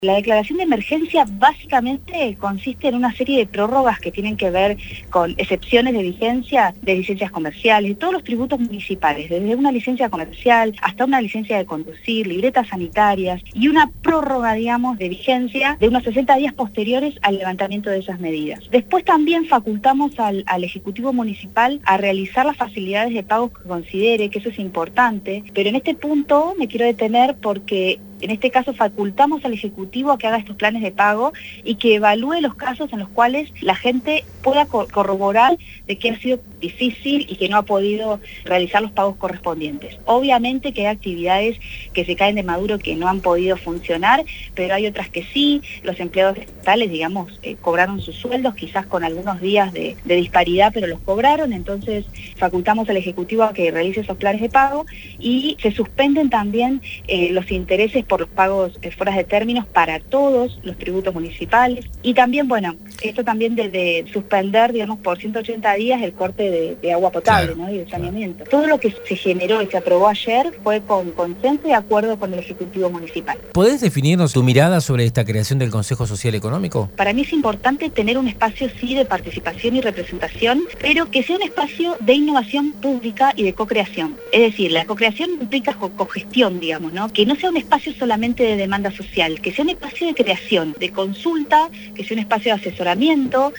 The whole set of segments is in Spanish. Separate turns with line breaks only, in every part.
La declaración de emergencia básicamente consiste en una serie de prórrogas que tienen que ver con excepciones de vigencia de licencias comerciales, de todos los tributos municipales, desde una licencia comercial hasta una licencia de conducir, libretas sanitarias y una prórroga, digamos, de vigencia de unos 60 días posteriores al levantamiento de esas medidas. Después también facultamos al Ejecutivo Municipal a realizar las facilidades de pago que considere, que eso es importante, pero en este punto me quiero detener porque en este caso facultamos al Ejecutivo a que haga estos planes de pago y que evalúe los casos en los cuales la gente pueda corroborar de que ha sido difícil y que no ha podido realizar los pagos correspondientes. Obviamente que hay actividades que se caen de maduro que no han podido funcionar, pero hay otras que sí. Los empleados estatales, digamos, cobraron sus sueldos, quizás con algunos días de disparidad, pero los cobraron. Entonces facultamos al Ejecutivo a que realice esos planes de pago y se suspenden también los intereses por los pagos fuera de términos para todos los tributos municipales. Y también, bueno, esto también de suspender, digamos, por 180 días el corte de agua potable, claro, ¿no? Y el saneamiento. Todo lo que se generó y se aprobó ayer fue con consenso y acuerdo con el Ejecutivo Municipal.
¿Podés definirnos tu mirada sobre esta creación del Consejo Social Económico?
Para mí es importante tener un espacio, sí, de participación y representación, pero que sea un espacio de innovación pública y de co-creación. Es decir, la co-creación implica cogestión, digamos, ¿no? Que no sea un espacio solamente de demanda social, que sea un espacio de creación, de consulta, que sea un espacio de asesoramiento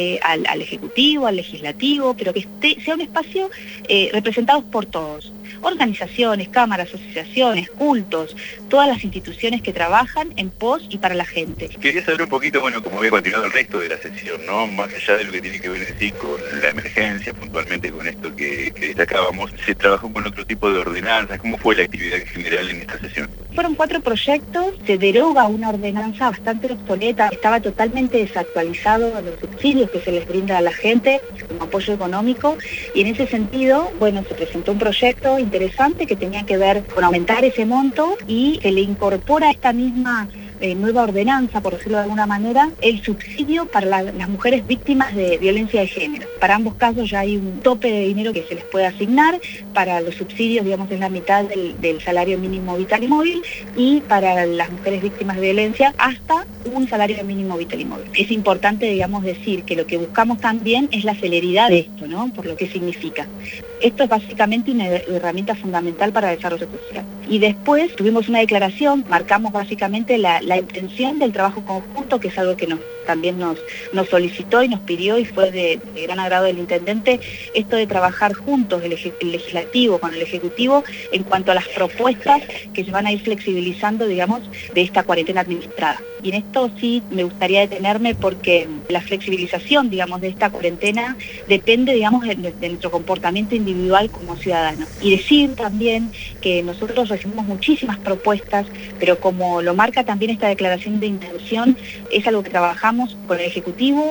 al Ejecutivo, al Legislativo, pero que sea un espacio representado por todos. Organizaciones, cámaras, asociaciones, cultos, todas las instituciones que trabajan en pos y para la gente.
Quería saber un poquito, bueno, cómo había continuado el resto de la sesión, ¿no? Más allá de lo que tiene que ver en sí con la emergencia, puntualmente con esto que destacábamos, se trabajó con otro tipo de ordenanzas. ¿Cómo fue la actividad en general en esta sesión?
Fueron 4 proyectos, se deroga una ordenanza bastante obsoleta, estaba totalmente desactualizado los subsidios que se les brinda a la gente como apoyo económico, y en ese sentido, bueno, se presentó un proyecto interesante que tenía que ver con aumentar ese monto y se le incorpora esta misma nueva ordenanza, por decirlo de alguna manera, el subsidio para las mujeres víctimas de violencia de género. Para ambos casos ya hay un tope de dinero que se les puede asignar. Para los subsidios, digamos, es la mitad del salario mínimo vital y móvil, y para las mujeres víctimas de violencia hasta un salario mínimo vital y móvil. Es importante, digamos, decir que lo que buscamos también es la celeridad de esto, ¿no? Por lo que significa. Esto es básicamente una herramienta fundamental para el desarrollo social. Y después tuvimos una declaración, marcamos básicamente la intención del trabajo conjunto, que es algo que también nos solicitó y nos pidió, y fue de gran agrado del intendente, esto de trabajar juntos, el legislativo con el ejecutivo, en cuanto a las propuestas que se van a ir flexibilizando, digamos, de esta cuarentena administrada. Y en esto sí me gustaría detenerme porque la flexibilización, digamos, de esta cuarentena depende, digamos, de nuestro comportamiento individual como ciudadanos. Y decir también que nosotros recibimos muchísimas propuestas, pero como lo marca también esta declaración de intención, es algo que trabajamos con el Ejecutivo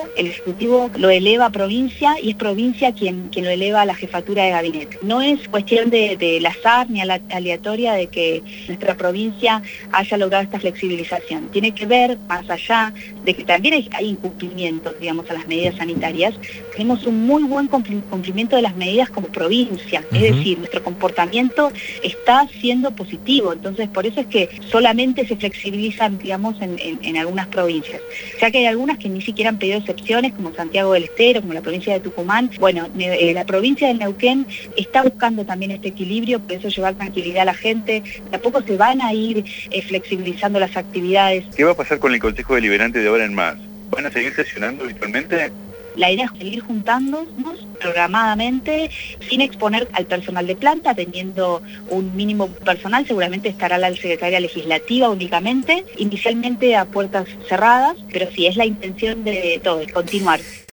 lo eleva a provincia y es provincia quien lo eleva a la jefatura de gabinete. No es cuestión del azar ni aleatoria de que nuestra provincia haya logrado esta flexibilización. Tiene que ver, más allá de que también hay incumplimientos, digamos, a las medidas sanitarias, tenemos un muy buen cumplimiento de las medidas como provincia. Es decir, nuestro comportamiento está siendo positivo. Entonces, por eso es que solamente se flexibilizan, digamos, en algunas provincias. O sea que hay algunas que ni siquiera han pedido excepciones, como Santiago del Estero, como la provincia de Tucumán. Bueno, la provincia de Neuquén está buscando también este equilibrio, por eso llevar tranquilidad a la gente. De a poco se van a ir flexibilizando las actividades.
¿Qué va a pasar con el Consejo Deliberante de ahora en más? ¿Van a seguir sesionando habitualmente?
La idea es seguir juntándonos programadamente, sin exponer al personal de planta, teniendo un mínimo personal. Seguramente estará la secretaria legislativa únicamente, inicialmente a puertas cerradas, pero sí es la intención de todo, es continuar.